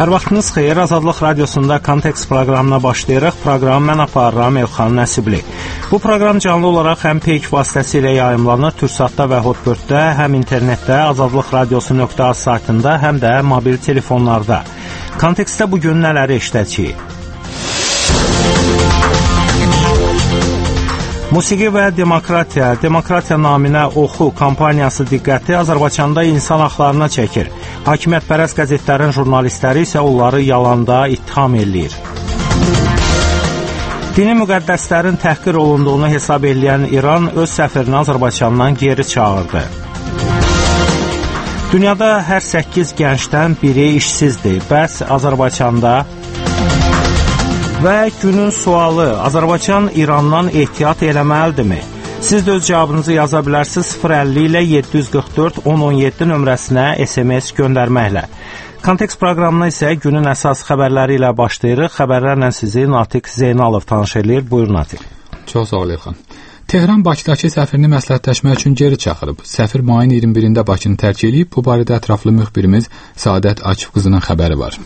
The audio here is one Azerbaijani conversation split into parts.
Hər vaxtınız xeyir, Azadlıq Radiosunda Kontekst proqramına başlayırıq. Proqramı mən aparıram, Elxan Nəsibli. Bu proqram canlı olaraq həm Peyk vasitəsilə yayımlanır, Türksatda və Hotbird-də, həm internetdə, azadlıqradiosu.az saytında, həm də mobil telefonlarda. Kontekstdə bugün nələri işlədəcəyik? Musiqi və demokratiya, demokratiya naminə oxu kampaniyası diqqəti Azərbaycanda insan haqlarına çəkir. Hakimiyyətpərəst qəzetlərin jurnalistləri isə onları yalanda ittiham eləyir. Dini müqəddəslərin təhqir olunduğunu hesab eləyən İran öz səfirini Azərbaycandan geri çağırdı. Dünyada hər 8 gəncdən biri işsizdir. Bəs Azərbaycanda? Və günün sualı, Azərbaycan İrandan ehtiyat eləməlidirmi? Siz də öz cavabınızı yaza bilərsiniz 050 ilə 744 1017 nömrəsinə SMS göndərməklə. Kontekst proqramına isə günün əsas xəbərləri ilə başlayırıq. Xəbərlərlə sizi Natiq Zeynalov tanış edir. Buyur Natiq. Çox sağ ol Elxan. Tehran Bakıdakı səfirini məsləhətləşmək üçün geri çağırıb. Səfir mayın 21-də Bakını tərk edib. Bu barədə ətraflı müxbirimiz Səadət Akif qızının xəbəri var.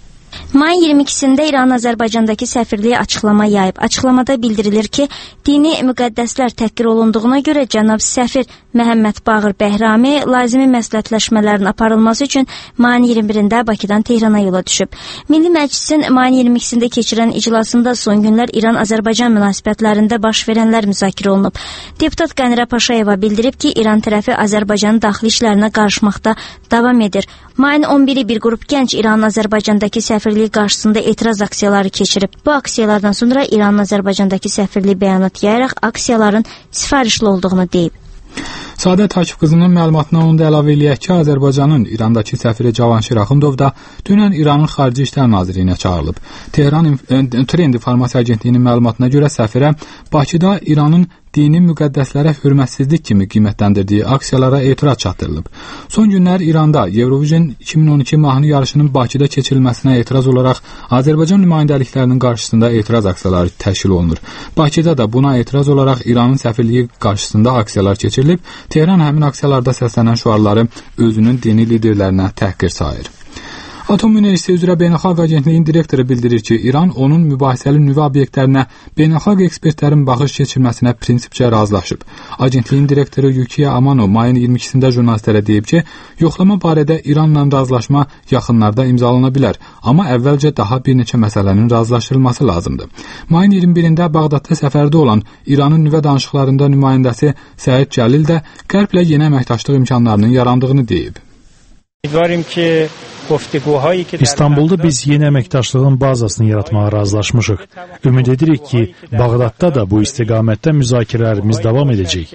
Mayın 22-sində İran Azərbaycandakı səfirliyi açıqlama yayıb. Açıqlamada bildirilir ki, dini müqəddəslər təhqir olunduğuna görə cənab səfir Məhəmməd Bağır Bəhrami lazımi məsləhətləşmələrin aparılması üçün mayın 21-də Bakıdan Tehrana yola düşüb. Milli Məclisin mayın 22-sində keçirilən iclasında son günlər İran-Azərbaycan münasibətlərində baş verənlər müzakirə olunub. Deputat Qənirə Paşayeva bildirib ki, İran tərəfi Azərbaycanın daxili işlərinə qarışmaqda davam edir. Mayın 11-i bir qrup gənc İranın Azərbaycandakı səfirliyi qarşısında etiraz aksiyaları keçirib. Bu aksiyalardan sonra İranın Azərbaycandakı səfirliyi bəyanat yayaraq aksiyaların sifarişli olduğunu deyib. Səadət Akif qızının məlumatına onu da əlavə eləyək ki, Azərbaycanın İrandakı səfiri Cavanşir Axundov da dünən İranın Xarici İşlər Nazirliyinə çağırılıb. Tehran Trend İnformasiya Agentliyinin məlumatına görə səfirə Bakıda İranın dini müqəddəslərə hörmətsizlik kimi qiymətləndirdiyi aksiyalara etiraz çatdırılıb. Son günlər İranda Eurovision 2012 mahnı yarışının Bakıda keçirilməsinə etiraz olaraq Azərbaycan nümayəndəliklərinin qarşısında etiraz aksiyaları təşkil olunur. Bakıda da buna etiraz olaraq İranın səfirliyi qarşısında aksiyalar keçirilib. Tehran həmin aksiyalarda səslənən şüarları özünün dini liderlərinə təhqir sayır. Atom Enerjisi üzrə Beynəlxalq Agentliyin direktoru bildirir ki, İran onun mübahisəli nüvə obyektlərinə beynəlxalq ekspertlərin baxış keçirməsinə prinsipcə razılaşıb. Agentliyin direktoru Yukiya Amano mayın 22-sində jurnalistlərə deyib ki, yoxlama barədə İranla razılaşma yaxınlarda imzalana bilər, amma əvvəlcə daha bir neçə məsələnin razılaşdırılması lazımdır. Mayın 21-də Bağdadda səfərdə olan İranın nüvə danışıqlarında nümayəndəsi Səid Cəlil də Qərblə yeni əməkdaşlıq imkanlarının yarandığını deyib. İstanbulda biz yeni əməkdaşlığın bazasını yaratmağa razılaşmışıq. Ümid edirik ki, Bağdadda da bu istiqamətdə müzakirələrimiz davam edəcək.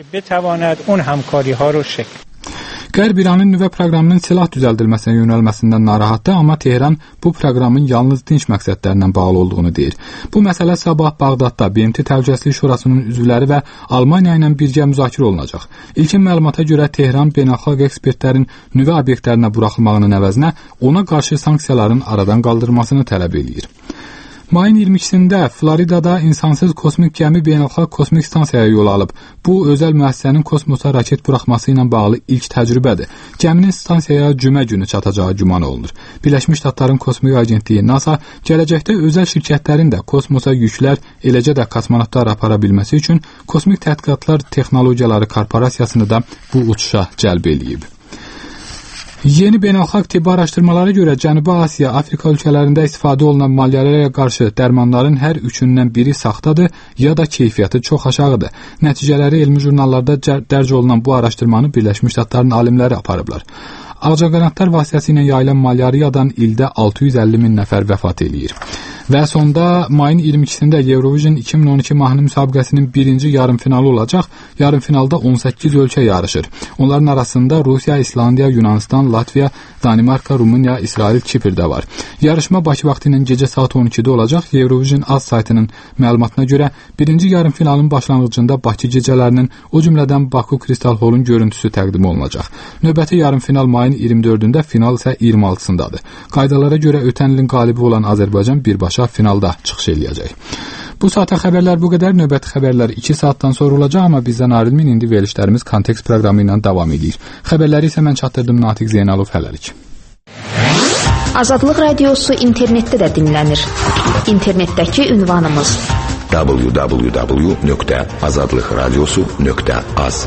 Qərb İranın nüvə proqramının silah düzəldilməsinə yönəlməsindən narahatdır, amma Tehran bu proqramın yalnız dinc məqsədlərlə bağlı olduğunu deyir. Bu məsələ sabah Bağdadda BMT Təhlükəsizlik Şurasının üzvləri və Almaniya ilə birgə müzakirə olunacaq. İlkin məlumata görə Tehran beynəlxalq ekspertlərin nüvə obyektlərinə buraxılmağının əvəzinə ona qarşı sanksiyaların aradan qaldırılmasını tələb edir. Mayın 22-sində Floridada insansız kosmik gəmi beynəlxalq kosmik stansiyaya yol alıb. Bu, özəl müəssisənin kosmosa raket buraxması ilə bağlı ilk təcrübədir. Gəminin stansiyaya cümə günü çatacağı güman olunur. Birləşmiş Ştatların Kosmik Agentliyi NASA gələcəkdə özəl şirkətlərin də kosmosa yüklər, eləcə də kosmonavtlar apara bilməsi üçün Kosmik Tədqiqatlar Texnologiyaları Korporasiyasını da bu uçuşa cəlb eləyib. Yeni beynəlxalq tibbi araşdırmalara görə Cənubi Asiya, Afrika ölkələrində istifadə olunan maliyyə qarşı dərmanların hər üçündən biri saxtadır ya da keyfiyyəti çox aşağıdır. Nəticələri elmi jurnallarda dərc olunan bu araşdırmanı Birləşmiş Ştatların alimləri aparıblar. Ağcaqanadlar vasitəsilə yayılan malyariyadan ildə 650 min nəfər vəfat eləyir. Və sonda mayın 22-sində Eurovision 2012 mahnı müsabiqəsinin birinci yarımfinalı olacaq. Yarımfinalda 18 ölkə yarışır. Onların arasında Rusiya, İslandiya, Yunanistan, Latviya, Danimarka, Rumıniya, İsrail, Kipr də var. Yarışma Bakı vaxtı ilə gecə saat 12-də olacaq. Eurovision Az saytının məlumatına görə birinci yarımfinalın başlanğıcında Bakı gecələrinin, o cümlədən Baku Kristal Hall'un görüntüsü təqdim olunacaq. Növbəti yarımfinal mayın 24-də, final isə 26-sındadır. Qaydalara görə ötən ilin qalibi olan Azərbaycan birbaşa finalda çıxış eləyəcək. Bu saata xəbərlər bu qədər. Növbəti xəbərlər 2 saatdan sonra olacaq, amma bizdən ayrılmayın. İndi verilişlərimiz Kontekst proqramı ilə davam edir. Xəbərləri isə mən çatdırdım, Natiq Zeynalov. Hələlik. Azadlıq Radiosu internetdə də dinlənir. İnternetdəki ünvanımız www.azadlıqradiosu.az.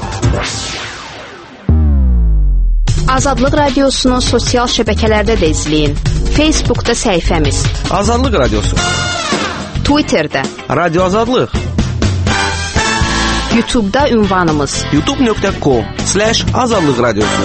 Azadlıq Radiosunu sosial şəbəkələrdə də izləyin. Facebookda səhifəmiz Azadlıq Radiosu, Twitterdə Radio Azadlıq, YouTube'da ünvanımız youtube.com/Azadlıq Radiosu.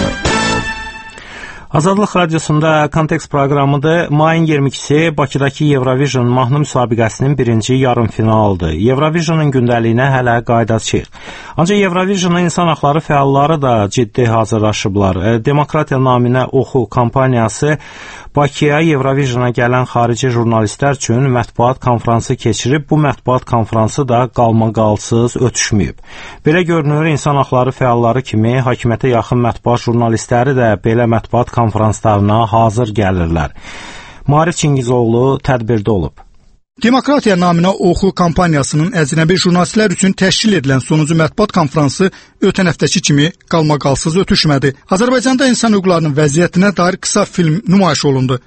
Azadlıq Radiosunda Kontekst proqramıdır. Mayın 22-si Bakıdakı Eurovision mahnı müsabiqəsinin birinci yarımfinalıdır. Eurovisionun gündəliyinə hələ qayıdacağıq. Ancaq Eurovisionun insan haqları fəalları da ciddi hazırlaşıblar. Demokratiya naminə Oxu kampaniyası Bakıya Eurovisiona gələn xarici jurnalistlər üçün mətbuat konfransı keçirib. Bu mətbuat konfransı da qalmaqalsız ötüşməyib. Belə görünür, insan haqları fəalları kimi hakimiyyətə yaxın mətbuat jurnalistləri də belə mətbuat konfranslarına hazır gəlirlər. Maarif Çingizoğlu tədbirdə olub. Demokratiya naminə Oxu kampaniyasının əcnəbi jurnalistlər üçün təşkil edilən sonuncu mətbuat konfransı ötən həftəki kimi qalmaqalsız ötüşmədi. Azərbaycanda insan hüquqlarının vəziyyətinə dair qısa film nümayiş olundu.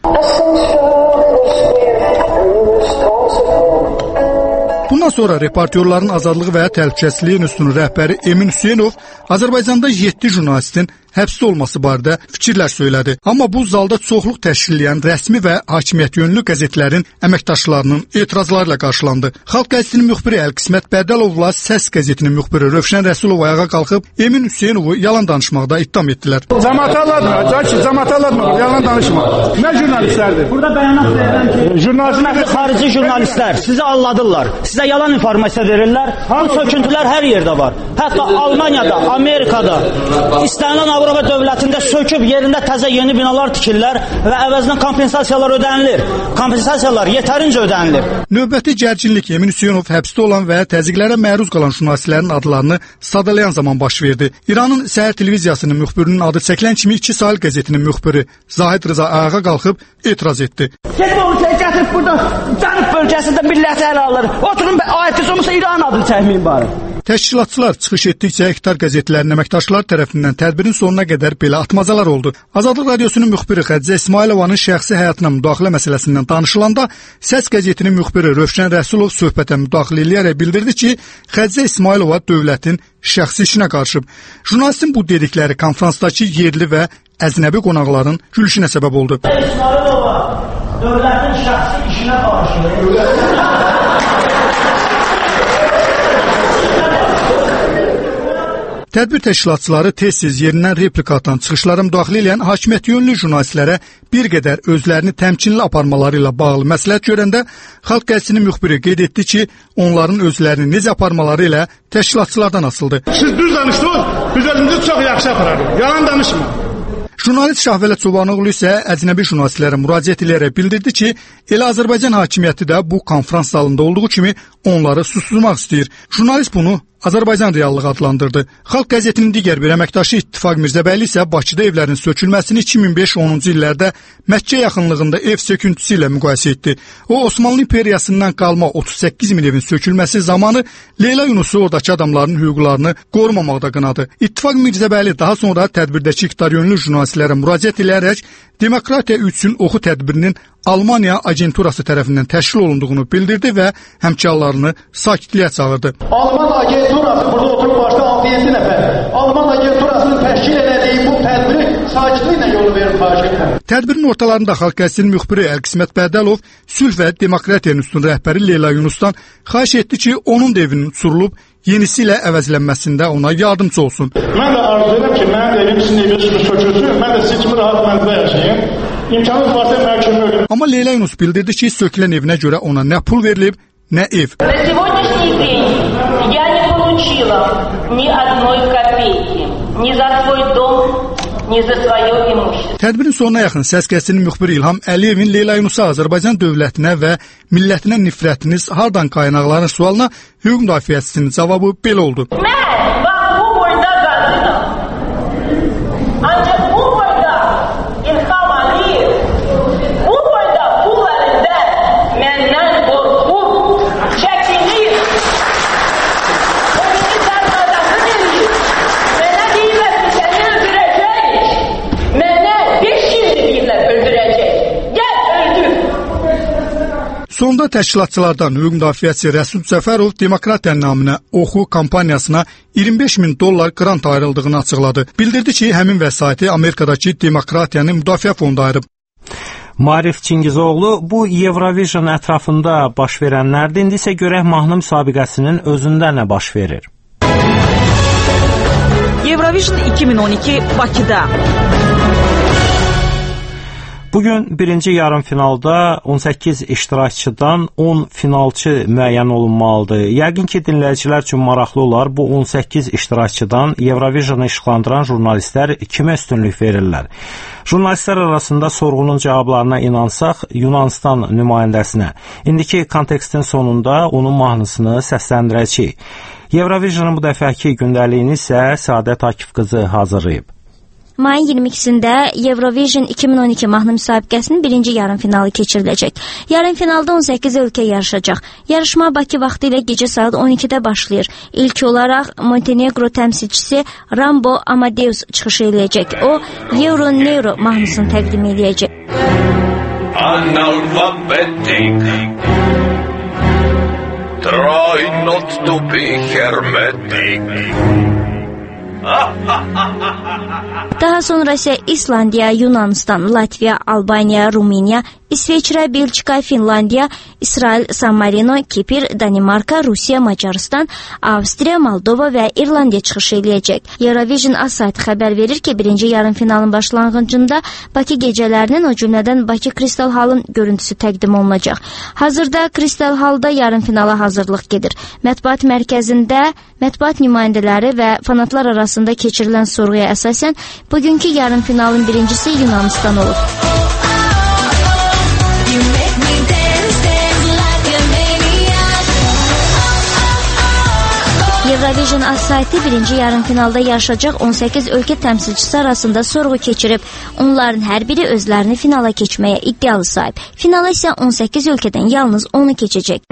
Bundan sonra reportyorların azadlığı və təhlükəsizliyi institutunun rəhbəri Emin Hüseynov Azərbaycanda 7 jurnalistin həbsdə olması barədə fikirlər söylədi. Amma bu zalda çoxluq təşkil edən rəsmi və hakimiyyət yönlü qəzetlərin əməkdaşlarının etirazları ilə qarşılandı. Xalq qəzetinin müxbiri Əlqismət Bədəlovla Səs qəzetinin müxbiri Rövşən Rəsulov ayağa qalxıb Emin Hüseynovu yalan danışmaqda ittiham etdilər. Cəmaət yalan danışma. Nə jurnalistlərdir? Burada bəyanat verirəm ki, jurnalistlər, xarici jurnalistlər sizi alladırlar. Sizə yalan informasiya verirlər. Bu söküntülər hər yerdə var. Hətta Almaniyada, Amerikada, istənilən Avropa dövlətində söküb yerində təzə yeni binalar tikirlər və əvəzinə kompensasiyalar ödənilir. Kompensasiyalar yetərincə ödənilir. Növbəti gərginlik Emin Hüseynov həbsdə olan və təzyiqlərə məruz qalan jurnalistlərin adlarını sadalayan zaman baş verdi. İranın Səhər televiziyasının müxbirinin adı çəkilən kimi 2 Sahil qəzetinin müxbiri Zahid Rıza ayağa qalxıb etiraz etdi. Gətirib burada Cənub bölgəsində milləti ələ alır. Oturun ayətiniz olmasa İran adını çəkməyin bari. Təşkilatçılar çıxış etdikcə iqtar qəzetlərinin əməkdaşları tərəfindən tədbirin sonuna qədər belə atmacalar oldu. Azadlıq Radiosunun müxbiri Xəccə İsmailovanın şəxsi həyatına müdaxilə məsələsindən danışılanda Səs qəzetinin müxbiri Rövşən Rəsulov söhbətə müdaxilə edərək bildirdi ki, Xəccə İsmailova dövlətin şəxsi işinə qarışıb. Jurnalistin bu dedikləri konfransdakı yerli və əcnəbi qonaqların gülüşünə səbəb oldu. İsmailova dövlətin şəxsi işinə qarışıb. Tədbir təşkilatçıları tez-tez yerindən replika atan çıxışlara müdaxilə edən hakimiyyət yönlü jurnalistlərə bir qədər özlərini təmkinli aparmaları ilə bağlı məsləhət görəndə Xalq qəzetinin müxbiri qeyd etdi ki, onların özlərini necə aparmaları ilə təşkilatçılardan asıldı. Siz düz danışdınız, biz özümüzü çox yaxşı apararıq. Yalan danışma. Jurnalist Şahvələ Çobanoğlu isə əcnəbi jurnalistlərə müraciət edərək bildirdi ki, elə Azərbaycan hakimiyyəti də bu konfrans zalında olduğu kimi onları susturmaq istəyir. Jurnalist bunu Azərbaycan reallığı adlandırdı. Xalq qəzetinin digər bir əməkdaşı İttifaq Mirzəbəyli isə Bakıda evlərin sökülməsini 2005-10-cu illərdə Məkkə yaxınlığında ev söküntüsü ilə müqayisə etdi. O, Osmanlı İmperiyasından qalma 38 min evin sökülməsi zamanı Leyla Yunusu oradakı adamların hüquqlarını qorumamaqda qınadı. İttifaq Mirzəbəyli daha sonra tədbirdəki iqtar yönlü jurnalistlərə müraciət edərək Demokratiya üçün Oxu tədbirinin Almaniya agenturası tərəfindən təşkil olunduğunu bildirdi və həmkarlarını sakitliyə çağırdı. Alman agenturası burada oturub başda 6-7 nəfər. Alman agenturasının təşkil elədiyi bu tədbiri sakitliklə yolu verin xahiş edirəm. Tədbirin ortalarında Xalq qəzetinin müxbiri Əlqismət Bədəlov Sülh və Demokratiya institutunun rəhbəri Leyla Yunusdan xahiş etdi ki, onun da evinin uçurulub yenisi ilə əvəzlənməsində ona yardımcı olsun. Mən də arzu edirəm ki, mənim evim sizin eviniz sökülsün, mən də siz kimi rahat mənzildə yaşayayım. İmkanınız varsa məhkəmə ölüm. Amma Leyla Yunus bildirdi ki, sökülən evinə görə ona nə pul verilib, nə ev. Tədbirin sonuna yaxın Səs qəzetinin müxbiri İlham Əliyevin Leyla Yunusa Azərbaycan dövlətinə və millətinə nifrətiniz hardan qaynaqlanır sualına hüquq müdafiəçisinin cavabı belə oldu. Sonda təşkilatçılardan hüquq müdafiəçi Rəsul Cəfərov Demokratiya naminə Oxu kampaniyasına $25.000 qrant ayrıldığını açıqladı. Bildirdi ki, həmin vəsaiti Amerikadakı Demokratiyanın müdafiə fondu ayırıb. Marif Çingizoğlu bu Eurovision ətrafında baş verənlərdir. İndi isə görək mahnı müsabiqəsinin özündə nə baş verir. Eurovision 2012 Bakıda. Bugün birinci yarım finalda 18 iştirakçıdan 10 finalçı müəyyən olunmalıdır. Yəqin ki, dinləyicilər üçün maraqlı olar. Bu 18 iştirakçıdan Eurovisionu işıqlandıran jurnalistlər kimə üstünlük verirlər? Jurnalistlər arasında sorğunun cavablarına inansaq, Yunanistan nümayəndəsinə. İndiki kontekstin sonunda onun mahnısını səsləndirəcəyik. Eurovisionun bu dəfəki gündəliyini isə Səadət Akif qızı hazırlayıb. Mayın 22-sində Eurovision 2012 mahnı müsabiqəsinin birinci yarım finalı keçiriləcək. Yarım finalda 18 ölkə yarışacaq. Yarışma Bakı vaxtı ilə gecə saat 12-də başlayır. İlk olaraq Montenegro təmsilçisi Rambo Amadeus çıxış eləyəcək. O, Euro Neuro mahnısını təqdim eləyəcək. Analphabetic. Try not to be hermetic. Daha sonra isə İslandiya, Yunanistan, Latviya, Albaniya, Rumıniya, İsveçrə, Belçika, Finlandiya, İsrail, San Marino, Kipr, Danimarka, Rusiya, Macaristan, Avstriya, Moldova və İrlandiya çıxış eləyəcək. Eurovision AS saytı xəbər verir ki, birinci yarım finalın başlanğıcında Bakı gecələrinin, o cümlədən Bakı Kristal Hall'ın görüntüsü təqdim olunacaq. Hazırda Kristal Hall'da yarım finala hazırlıq gedir. Mətbuat mərkəzində mətbuat nümayəndələri və fanatlar arasında keçirilən sorğuya əsasən bugünkü yarım finalın birincisi Yunanistan olub. Eurovision AS saytı birinci yarım finalda yarışacaq 18 ölkə təmsilçisi arasında sorğu keçirib. Onların hər biri özlərini finala keçməyə iddialı sahib. Finala isə 18 ölkədən yalnız 10'u keçəcək.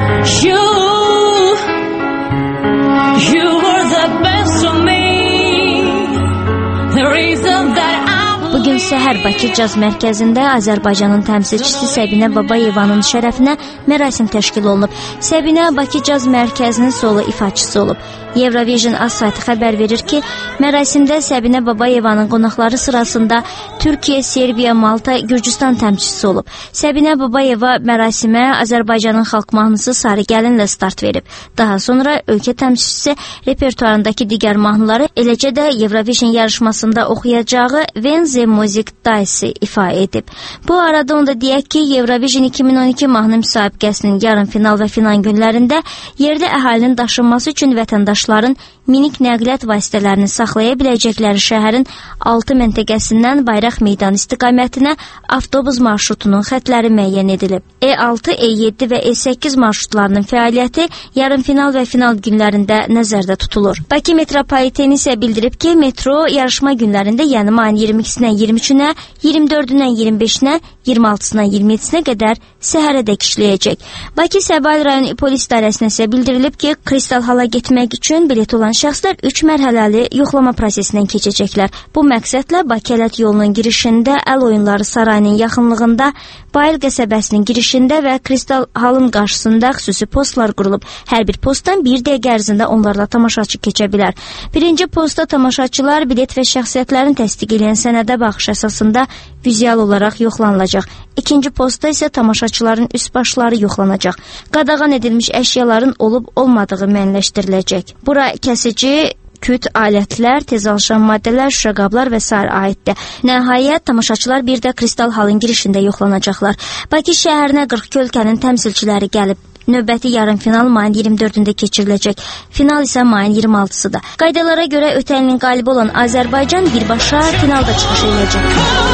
Bugün səhər Bakı Caz Mərkəzində Azərbaycanın təmsilçisi Səbinə Babayevanın şərəfinə mərasim təşkil olunub. Səbinə Bakı Caz Mərkəzinin solo ifaçısı olub. Eurovision AS saytı xəbər verir ki, mərasimdə Səbinə Babayevanın qonaqları sırasında Türkiyə, Serbiya, Malta, Gürcüstan təmsilçisi olub. Səbinə Babayeva mərasimə Azərbaycanın xalq mahnısı Sarı Gəlinlə start verib. Daha sonra ölkə təmsilçisi repertuarındakı digər mahnıları, eləcə də Eurovision yarışmasında oxuyacağı Venze Music Dais'i ifa edib. Bu arada onda deyək ki, Eurovision 2012 mahnı müsabiqəsinin yarım final və final günlərində yerli əhalinin daşınması üçün vətəndaşların minik nəqliyyat vasitələrini saxlaya biləcəkləri şəhərin 6 məntəqəsindən Bayraq Meydanı istiqamətinə avtobus marşrutunun xətləri müəyyən edilib. E6, E7 və E8 marşrutlarının fəaliyyəti yarım final və final günlərində nəzərdə tutulur. Bakı metropoliteni isə bildirib ki, metro yarışma günlərində, yəni mayın 22-dən 23-ünə, 24-dən 25-nə, 26-sından 27-sinə qədər səhərədək işləyəcək. Bakı Səbail rayon polis idarəsinə isə bildirilib ki, Kristal Hall'a getmək üçün bilet olan şəxslər 3 mərhələli yoxlama prosesindən keçəcəklər. Bu məqsədlə Bakı Ələt yolunun girişində, Əl Oyunları Sarayının yaxınlığında, Bayıl qəsəbəsinin girişində və Kristal Hall'ın qarşısında xüsusi postlar qurulub. Hər bir postdan 1 dəqiqə ərzində onlarla tamaşaçı keçə bilər. Birinci postda tamaşaçılar bilet və şəxsiyyətlərin təsdiq edən sənədə baxış əsasında vizual olaraq yoxlanılacaq. İkinci postda isə tamaşaçıların üst başları yoxlanacaq. Qadağan edilmiş əşyaların olub-olmadığı müəyyənləşdiriləcək. Bura kəsici, küt alətlər, tez alışan maddələr, şüşə qablar və s. aiddir. Nəhayət, tamaşaçılar bir də Kristal Hall'ın girişində yoxlanacaqlar. Bakı şəhərinə 42 ölkənin təmsilçiləri gəlib. Növbəti yarım final mayın 24-də keçiriləcək. Final isə mayın 26-sıdır. Qaydalara görə ötən ilin qalibi olan Azərbaycan birbaşa finalda çıxış edəcək.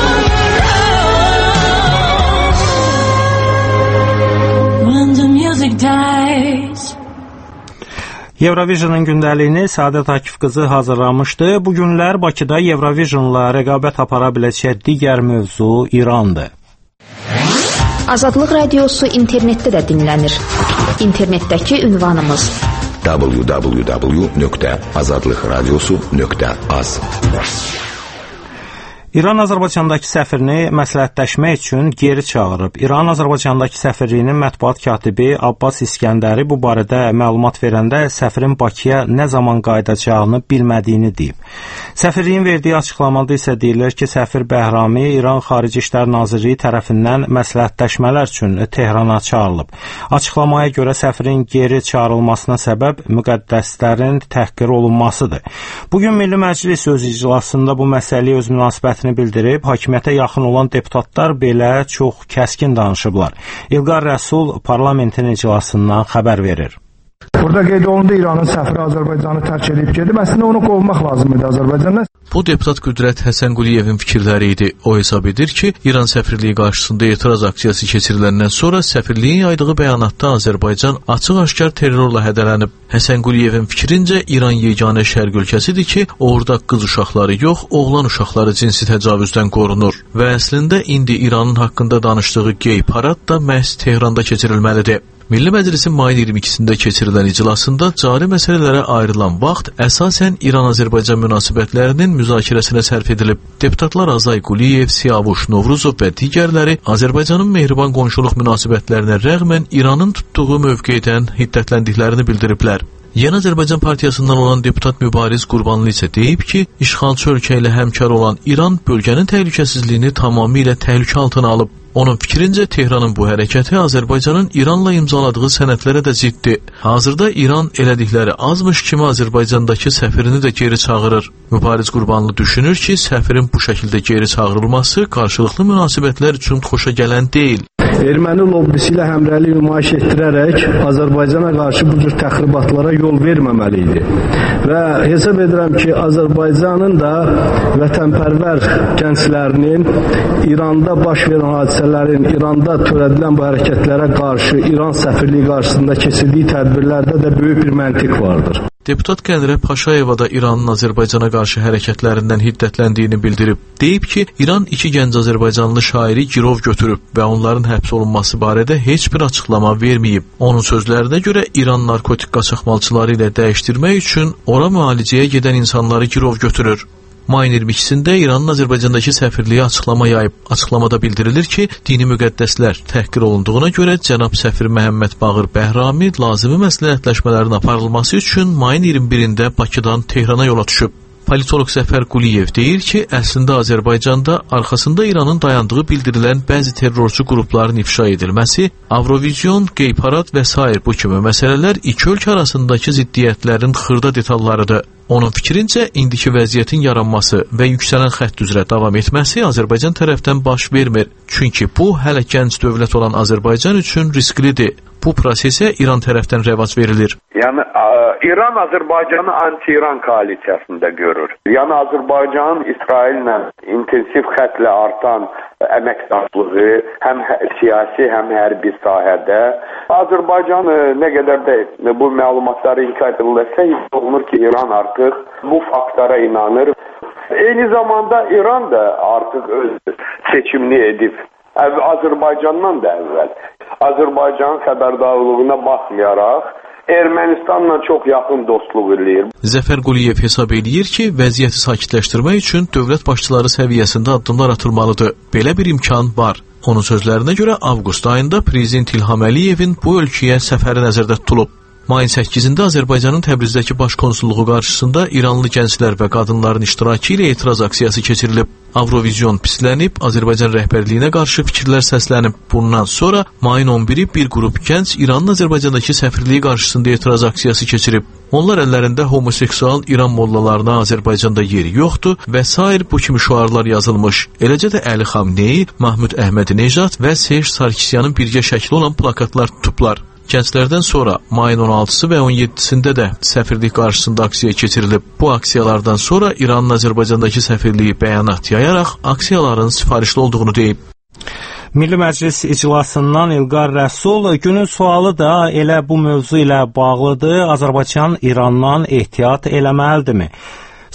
When the music dies. Eurovisionun gündəliyini Səadət Akif qızı hazırlamışdı. Bu günlər Bakıda Eurovisionla rəqabət apara biləcək digər mövzu İrandır. Azadlıq Radiosu internetdə də dinlənir. İnternetdəki ünvanımız www.azadlıqradiosu.az. İran Azərbaycandakı səfirini məsləhətləşmək üçün geri çağırıb. İran Azərbaycandakı səfirliyinin mətbuat katibi Abbas İskəndəri bu barədə məlumat verəndə səfirin Bakıya nə zaman qayıdacağını bilmədiyini deyib. Səfirliyin verdiyi açıqlamada isə deyilir ki, səfir Bəhrami İran Xarici İşlər Nazirliyi tərəfindən məsləhətləşmələr üçün Tehrana çağırılıb. Açıqlamaya görə səfirin geri çağırılmasına səbəb müqəddəslərin təhqir olunmasıdır. Bugün Milli Məclis öz iclasında bu məsələyə öz münasibətini bildirib, hakimiyyətə yaxın olan deputatlar belə çox kəskin danışıblar. İlqar Rəsul parlamentin iclasından xəbər verir. Burada qeyd olundu İranın səfiri Azərbaycanı tərk edib gedib. Əslində onu qovmaq lazım idi Azərbaycandan. Bu deputat Qüdrət Həsənquliyevin fikirləri idi. O hesab edir ki, İran səfirliyi qarşısında etiraz aksiyası keçiriləndən sonra səfirliyin yaydığı bəyanatda Azərbaycan açıq-aşkar terrorla hədələnib. Həsənquliyevin fikrincə İran yeganə şərq ölkəsidir ki, orada qız uşaqları yox, oğlan uşaqları cinsi təcavüzdən qorunur. Və əslində indi İranın haqqında danışdığı gey parad da məhz Tehranda keçirilməlidir. Milli Məclisin mayın 22-sində keçirilən iclasında cari məsələlərə ayrılan vaxt əsasən İran-Azərbaycan münasibətlərinin müzakirəsinə sərf edilib. Deputatlar Azay Quliyev, Siyavuş Novruzov və digərləri Azərbaycanın mehriban qonşuluq münasibətlərinə rəğmən İranın tutduğu mövqedən hiddətləndiklərini bildiriblər. Yeni Azərbaycan Partiyasından olan deputat Mübariz Qurbanlı isə deyib ki, işğalçı ölkə ilə həmkar olan İran bölgənin təhlükəsizliyini tamamilə təhlükə altına alıb. Onun fikrincə Tehranın bu hərəkəti Azərbaycanın İranla imzaladığı sənədlərə də ziddir. Hazırda İran elədikləri azmış kimi Azərbaycandakı səfirini də geri çağırır. Mübariz Qurbanlı düşünür ki, səfirin bu şəkildə geri çağırılması qarşılıqlı münasibətlər üçün xoşa gələn deyil. Erməni lobbisi ilə həmrəylik nümayiş etdirərək Azərbaycana qarşı bu cür təxribatlara yol verməməli idi. Və hesab edirəm ki, Azərbaycanın da vətənpərvər gənclərinin İranda baş verən hadisələrin, İranda törədilən bu hərəkətlərə qarşı İran səfirliyi qarşısında keçirdiyi tədbirlərdə də böyük bir məntiq vardır. Deputat Qənrə Paşayeva da İranın Azərbaycana qarşı hərəkətlərindən hiddətləndiyini bildirib. Deyib ki, İran iki gənc Azərbaycanlı şairi girov götürüb və onların həbs olunması barədə heç bir açıqlama verməyib. Onun sözlərinə görə İran narkotik qaçaqmalçıları ilə dəyişdirmək üçün ora müalicəyə gedən insanları girov götürür. Mayın 22-sində İranın Azərbaycandakı səfirliyi açıqlama yayıb. Açıqlamada bildirilir ki, dini müqəddəslər təhqir olunduğuna görə cənab səfir Məhəmməd Bağır Bəhrami lazımi məsləhətləşmələrin aparılması üçün mayın 21-də Bakıdan Tehrana yola düşüb. Politolog Zəfər Quliyev deyir ki, əslində Azərbaycanda arxasında İranın dayandığı bildirilən bəzi terrorçu qrupların ifşa edilməsi, Avrovizyon, Gey Parad və s. bu kimi məsələlər iki ölkə arasındakı ziddiyyətlərin xırda detallarıdır. Onun fikrincə, indiki vəziyyətin yaranması və yüksələn xətt üzrə davam etməsi Azərbaycan tərəfdən baş vermir. Çünki bu, hələ gənc dövlət olan Azərbaycan üçün risklidir. Bu prosesə İran tərəfdən rəvac verilir. Yəni, İran Azərbaycanı anti-İran koalisiyasında görür. Yəni, Azərbaycanın İsraillə intensiv xətlə artan əməkdaşlığı həm siyasi, həm hərbi sahədə. Azərbaycan nə qədər də bu məlumatları inkar edilirsə, olunur ki, İran artıq bu faktlara inanır. Eyni zamanda İran da artıq öz seçimini edib. Azərbaycandan da əvvəl. Azərbaycanın xəbərdarlığına baxmayaraq, Ermənistanla çox yaxın dostluq edir. Zəfər Quliyev hesab edir ki, vəziyyəti sakitləşdirmək üçün dövlət başçıları səviyyəsində addımlar atılmalıdır. Belə bir imkan var. Onun sözlərinə görə avqust ayında Prezident İlham Əliyevin bu ölkəyə səfəri nəzərdə tutulub. Mayın 8-də Azərbaycanın Təbrizdəki baş konsulluğu qarşısında İranlı gənclər və qadınların iştirakı ilə etiraz aksiyası keçirilib. Avrovizyon pislənib, Azərbaycan rəhbərliyinə qarşı fikirlər səslənib. Bundan sonra mayın 11-i bir qrup gənc İranın Azərbaycandakı səfirliyi qarşısında etiraz aksiyası keçirib. Onlar əllərində homoseksual İran mollalarına Azərbaycanda yeri yoxdur və s. bu kimi şüarlar yazılmış. Eləcə də Əli Xamneyi, Mahmud Əhmədi-Nejad və Serj Sarkisyanın birgə şəkli olan plakatlar tutublar. Gənclərdən sonra mayın 16-sı və 17-sində də səfirlik qarşısında aksiya keçirilib. Bu aksiyalardan sonra İranın Azərbaycandakı səfirliyi bəyanat yayaraq aksiyaların sifarişli olduğunu deyib. Milli Məclis iclasından İlqar Rəsul, günün sualı da elə bu mövzu ilə bağlıdır. Azərbaycan İrandan ehtiyat eləməlidirmi?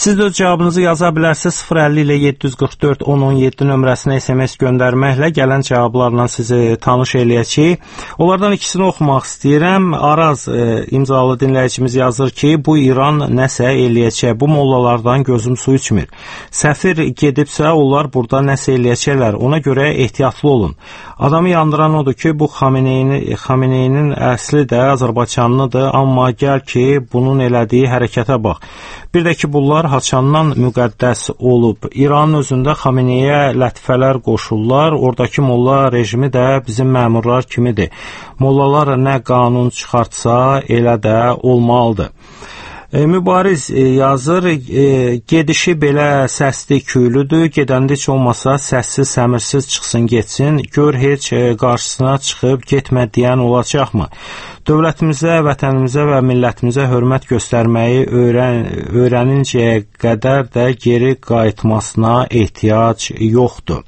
Siz də öz cavabınızı yaza bilərsiniz. 050 ilə 744 1017 nömrəsinə SMS göndərməklə gələn cavablarla sizi tanış eləyəcəyik. Onlardan ikisini oxumaq istəyirəm. Araz imzalı dinləyicimiz yazır ki, bu İran nəsə eləyəcək. Bu mollalardan gözüm su içmir. Səfir gedibsə, onlar burada nəsə eləyəcəklər. Ona görə ehtiyatlı olun. Adamı yandıran odur ki, bu Xameneyinin əsli də Azərbaycanlıdır, amma gəl ki, bunun elədiyi hərəkətə bax. Bir də ki, bunlar haçandan müqəddəs olub. İranın özündə Xameneyə lətifələr qoşurlar. Oradakı molla rejimi də bizim məmurlar kimidir. Mollalar nə qanun çıxartsa, elə də olmalıdır. Mübariz yazır, gedişi belə səsli küylüdür, gedəndə heç olmasa səssiz, səmirsiz çıxsın getsin, gör heç qarşısına çıxıb getmə deyən olacaqmı? Dövlətimizə, vətənimizə və millətimizə hörmət göstərməyi öyrənincəyə qədər də geri qayıtmasına ehtiyac yoxdur.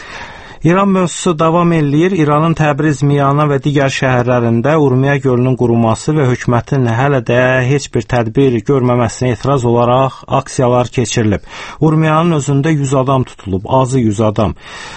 İran mövzusu davam eləyir. İranın Təbriz, Miyana və digər şəhərlərində Urmiya gölünün quruması və hökumətin hələ də heç bir tədbir görməməsinə etiraz olaraq aksiyalar keçirilib. Urmiyanın özündə 100 adam tutulub, azı 100 adam.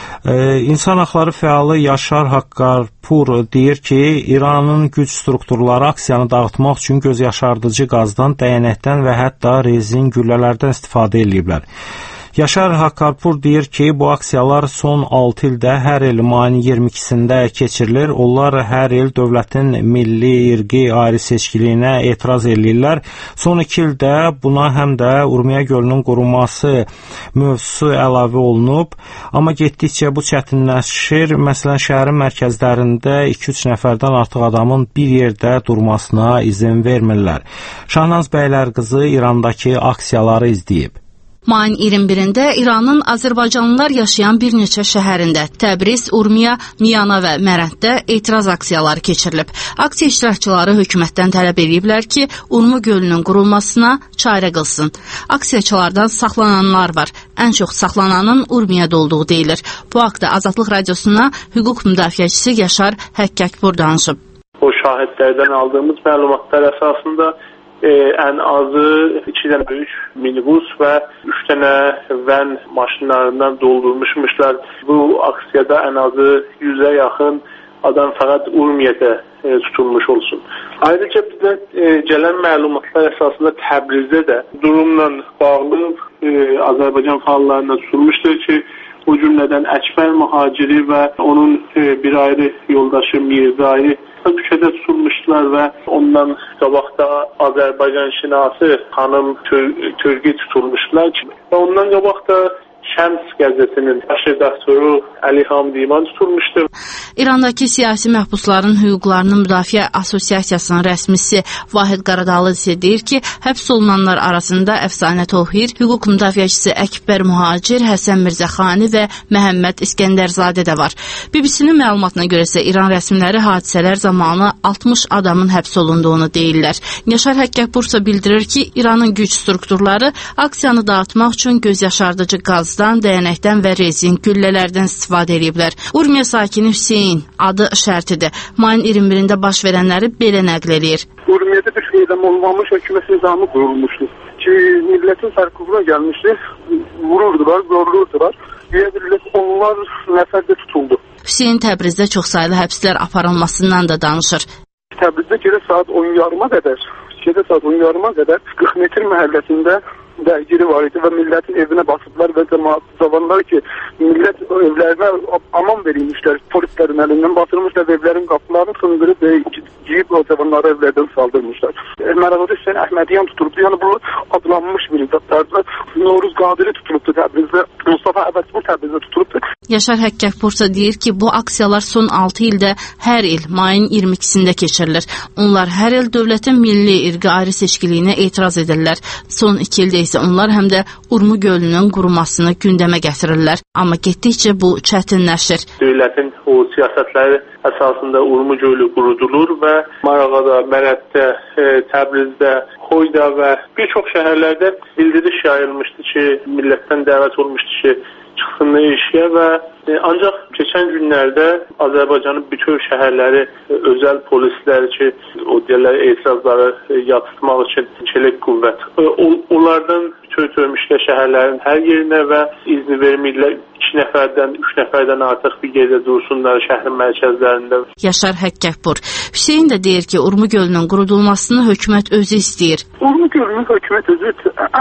İnsan haqları fəalı Yaşar Haqqarpur deyir ki, İranın güc strukturları aksiyanı dağıtmaq üçün göz yaşardıcı qazdan, dəyənəkdən və hətta rezin güllələrdən istifadə ediblər. Yaşar Haqqarpur deyir ki, bu aksiyalar son 6 ildə hər il mayın 22-sində keçirilir. Onlar hər il dövlətin milli, irqi, ayrı seçkiliyinə etiraz edirlər. Son 2 ildə buna həm də Urmiya gölünün qurulması mövzusu əlavə olunub. Amma getdikcə bu çətinləşir. Məsələn, şəhərin mərkəzlərində 2-3 nəfərdən artıq adamın bir yerdə durmasına izin vermirlər. Şahnaz Bəylərqızı İrandakı aksiyaları izləyib. Mayın 21-də İranın Azərbaycanlılar yaşayan bir neçə şəhərində Təbriz, Urmiya, Miyana və Mərənddə etiraz aksiyaları keçirilib. Aksiya iştirakçıları hökumətdən tələb ediblər ki, Urmu gölünün qurulmasına çarə qılsın. Aksiyaçılardan saxlananlar var. Ən çox saxlananın Urmiyada olduğu deyilir. Bu haqda Azadlıq Radiosuna hüquq müdafiəçisi Yaşar Həqqaqpur danışıb. O şahidlərdən aldığımız məlumatlar əsasında ən azı 2 dənə böyük minibus və 3 dənə van maşınlarından doldurmuşlar. Bu aksiyada ən azı 100-ə yaxın adam fəqət Urmiyədə tutulmuş olsun. Ayrıca bizə gələn məlumatlar əsasında Təbrizdə də durumla bağlı Azərbaycan fəallarına tutulmuşdur ki, o cümlədən Əkbər Mühaciri və onun bir ayrı yoldaşı Mirzayı küçədə tutulmuşlar və ondan qabaqda Azərbaycan şinası xanım Türki tutulmuşlar və ondan qabaqda Şəms qəzetinin baş redaktoru Əli Hamdiman tutulmuşdur. İrandakı siyasi məhbusların hüquqlarını müdafiə assosiasiyasının rəsmisi Vahid Qaradağlı isə deyir ki, həbs olunanlar arasında Əfsanə Tohir, hüquq müdafiəçisi Əkbər Mühacir, Həsən Mirzəxani və Məhəmməd İskəndərzadə də var. BBC-nin məlumatına görə isə İran rəsmiləri hadisələr zamanı 60 adamın həbs olunduğunu deyirlər. Yaşar Həqqaqpur isə bildirir ki, İranın güc strukturları aksiyanı dağıtmaq üçün göz yaşardıcı qazdan, dəyənəkdən və rezin güllələrdən istifadə ediblər. Urmiya sakini Hüseyin adı şərtidir. Mayın 21-də baş verənləri belə nəql edir. Urmiyədə bir eyləm olmamış hökumət nizamı qurulmuşdu ki, millətin sərkuvuna gəlmişdi, vururdular, zorlurdular. Deyəbiliriz, onlar nəfərdə tutuldu. Hüseyin Təbrizdə çox saylı həbslər aparılmasından da danışır. Təbrizdə gecə saat 10:30-a qədər 40 metr məhəlləsində dərgiri var idi və millətin evinə basıblar və cəmaat cavanlar ki, millət evlərinə aman verilmişlər, polislərin əlindən batırmışlar və evlərin qapılarını sındırıb və giyib o cavanları evlərdən saldırmışlar. Mərəğədə Hüseyin Əhmədiyan tutulubdu, yəni bu adlanmış bir zatlardır. Noruz Qadiri tutulubdu Təbrizdə, Mustafa Əbədbur Təbrizdə tutulubdu. Yaşar Həqqaqpur deyir ki, bu aksiyalar son 6 ildə hər il mayın 22-sində keçirilir. Onlar hər il dövlətin milli irqi ayrı seçkiliyinə etiraz edirlər. Son 2 ildə isə onlar həm də Urmu gölünün qurumasını gündəmə gətirirlər. Amma getdikcə bu çətinləşir. Dövlətin o siyasətləri əsasında Urmu gölü qurudulur və Marağada, Mərəddə, Təbrizdə, Xoyda və bir çox şəhərlərdə bildiriş yayılmışdı ki, millətdən dəvət olmuşdu ki, çıxsınlar işə və ancaq keçən günlərdə Azərbaycanın bütün şəhərləri özəl polislər ki, o deyirlər etirazları yatsıtmaq üçün çelik qüvvət. Onlardan çökülmüşlər şəhərlərin hər yerinə və izni vermirlər 2 nəfərdən, 3 nəfərdən artıq bir yerdə dursunlar şəhərin mərkəzlərində. Yaşar Həqqəpur Hüseyn də deyir ki, Urmu gölünün qurudulmasını hökumət özü istəyir. Urmu gölünün hökumət özü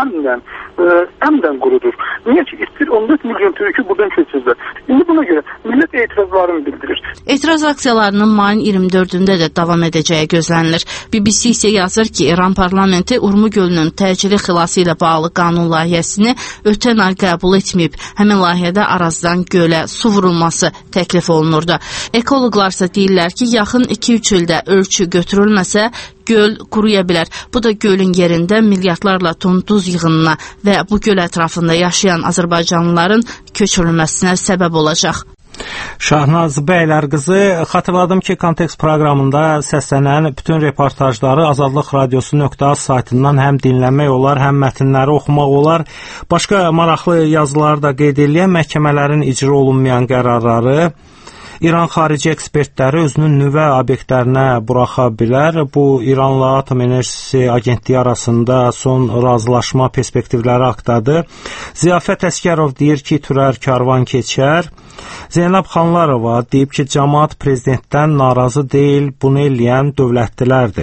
əmdən qurudur. Niyə ki, istəyir 14 milyon türkü buradan keçirlər. İndi buna görə millət etirazlarını bildirir. Etiraz aksiyalarının mayın 24-də də davam edəcəyi gözlənilir. BBC isə yazır ki, İran parlamenti Urmu gölünün təcili xilası ilə bağlı qanun layihəsini ötən ay qəbul etməyib. Həmin layihədə Arazdan gölə su vurulması təklif olunurdu. Ekoloqlarsa deyirlər ki, yaxın 2-3 ildə ölçü götürülməsə, göl quruya bilər. Bu da gölün yerində milyardlarla ton duz yığınına və bu göl ətrafında yaşayan azərbaycanlıların köçürülməsinə səbəb olacaq. Şahnaz Bəylər qızı, xatırladım ki, Kontekst proqramında səslənən bütün reportajları Azadlıq Radiosu.az saytından həm dinləmək olar, həm mətnləri oxumaq olar. Başqa maraqlı yazıları da qeyd edən məhkəmələrin icra olunmayan qərarları, İran xarici ekspertləri özünün nüvə obyektlərinə buraxa bilər. Bu, İranla Atom Enerjisi Agentliyi arasında son razılaşma perspektivləri haqqdadır. Ziyafət Əskərov deyir ki, Türər karvan keçər. Zeynəb Xanlarova deyib ki, cəmaət prezidentdən narazı deyil, bunu eləyən dövlətlilərdir.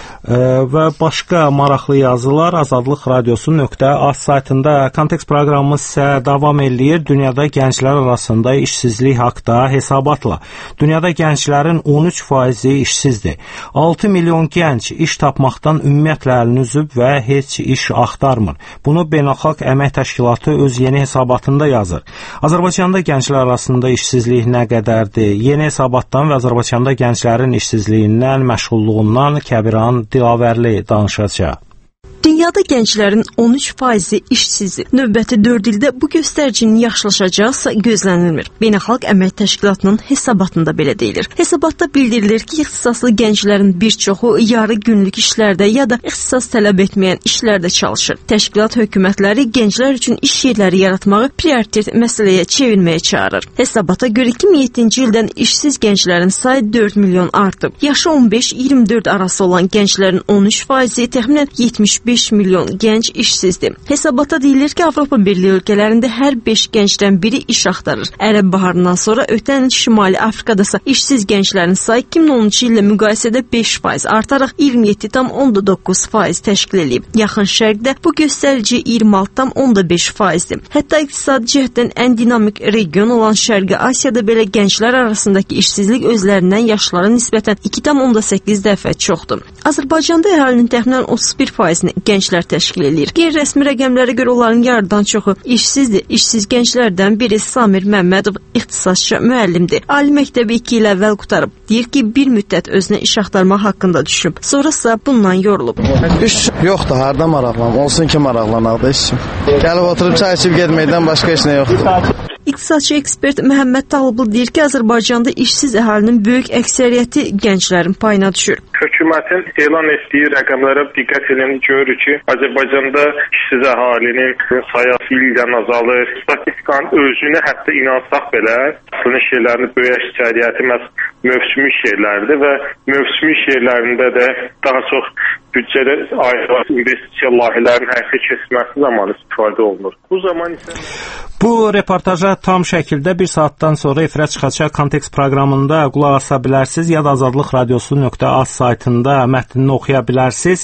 Və başqa maraqlı yazılar Azadlıq Radiosu.az saytında. Kontekst proqramımız isə davam eləyir. Dünyada gənclər arasında işsizlik haqda hesabatla. Dünyada gənclərin 13% işsizdir. 6 milyon gənc iş tapmaqdan ümumiyyətlə əlini üzüb və heç iş axtarmır. Bunu Beynəlxalq Əmək Təşkilatı öz yeni hesabatında yazır. Azərbaycanda gənclər arasında işsizlik nə qədərdir? Yeni hesabatdan və Azərbaycanda gənclərin işsizliyindən, məşğulluğundan Kəbiran Dilavərli danışacaq. Dünyada gənclərin 13% işsizdir. Növbəti 4 ildə bu göstəricinin yaxşılaşacaqsa gözlənilmir. Beynəlxalq Əmək Təşkilatının hesabatında belə deyilir. Hesabatda bildirilir ki, ixtisaslı gənclərin bir çoxu yarı günlük işlərdə ya da ixtisas tələb etməyən işlərdə çalışır. Təşkilat hökumətləri gənclər üçün iş yerləri yaratmağı prioritet məsələyə çevirməyə çağırır. Hesabata görə 2007-ci ildən işsiz gənclərin sayı 4 milyon artıb. Yaşı 15-24 arası olan gənclərin 13% təxminən 75 milyon gənc işsizdir. Hesabata deyilir ki, Avropa Birliyi ölkələrində hər 5 gəncdən biri iş axtarır. Ərəb baharından sonra ötən il Şimali Afrikadasa işsiz gənclərin sayı 2013 illə müqayisədə 5% artaraq 27,9% təşkil edib. Yaxın Şərqdə bu göstərici 26,5%-dir. Hətta iqtisadi cəhətdən ən dinamik region olan Şərqi Asiyada belə gənclər arasındakı işsizlik özlərindən yaşlara nisbətən 2,8 dəfə çoxdur. Azərbaycanda əhalinin təxminən 31%-ni gənclər təşkil edir. Qeyri-rəsmi rəqəmlərə görə onların yarıdan çoxu işsizdir. İşsiz gənclərdən biri Samir Məmmədov ixtisasçı müəllimdir. Ali məktəbi 2 il əvvəl qutarıb. Deyir ki, bir müddət özünə iş axtarmaq haqqında düşünüb. Sonrasa bundan yorulub. İş yoxdur, harda maraqlanım? Olsun ki, maraqlanaq da işim. Gəlib oturub çay içib getməkdən başqa heç nə yoxdur. İqtisadçı ekspert Məhəmməd Talıblı deyir ki, Azərbaycanda işsiz əhalinin böyük əksəriyyəti gənclərin payına düşür. Hökumətin elan etdiyi rəqəmlərə diqqət edin, görürük ki, Azərbaycanda işsiz əhalinin sayı illə azalır. Statistikanın özünə hətta inansaq belə, aslında iş yerlərinin böyük əksəriyyəti mövsümi iş yerləridir və mövsümi iş yerlərində də daha çox büdcədə ayrılmış investisiya layihələrinin həyata keçirilməsi zamanı istifadə olunur. Bu zaman isə bu reportaja tam şəkildə bir saatdan sonra efirə çıxacaq Kontekst proqramında qulaq asa bilərsiniz ya da Azadlıq Radiosu.az saytında mətnini oxuya bilərsiniz.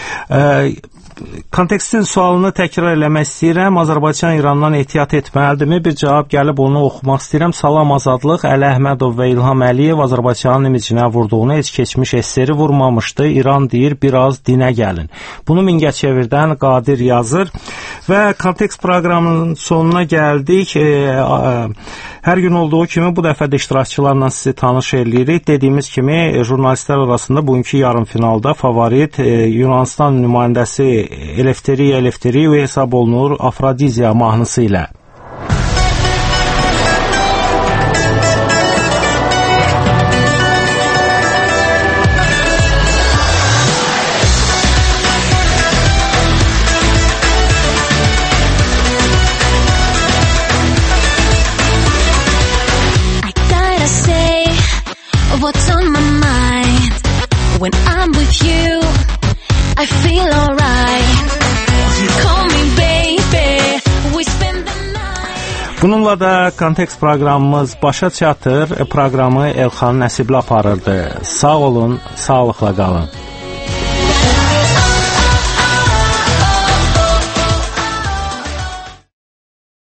Kontekstin sualını təkrar eləmək istəyirəm. Azərbaycan İrandan ehtiyat etməlidirmi? Bir cavab gəlib onu oxumaq istəyirəm. Salam Azadlıq. Əli Əhmədov və İlham Əliyev Azərbaycanın imicinə vurduğunu heç keçmiş SSR vurmamışdı. İran deyir, biraz dinə gəlin. Bunu Mingəçevirdən Qadir yazır. Və Kontekst proqramının sonuna gəldik. Hər gün olduğu kimi bu dəfə də iştirakçılarla sizi tanış edirik. Dediyimiz kimi jurnalistlər arasında bugünkü yarımfinalda favorit Yunanistan nümayəndəsi Eleftheriou hesab olunur Afrodiziya mahnısı ilə. What's on my mind when I'm with you? I feel alright. You call me baby. Bununla da Kontekst proqramımız başa çatır. Proqramı Elxan Nəsibli aparırdı. Sağ olun, sağlıqla qalın.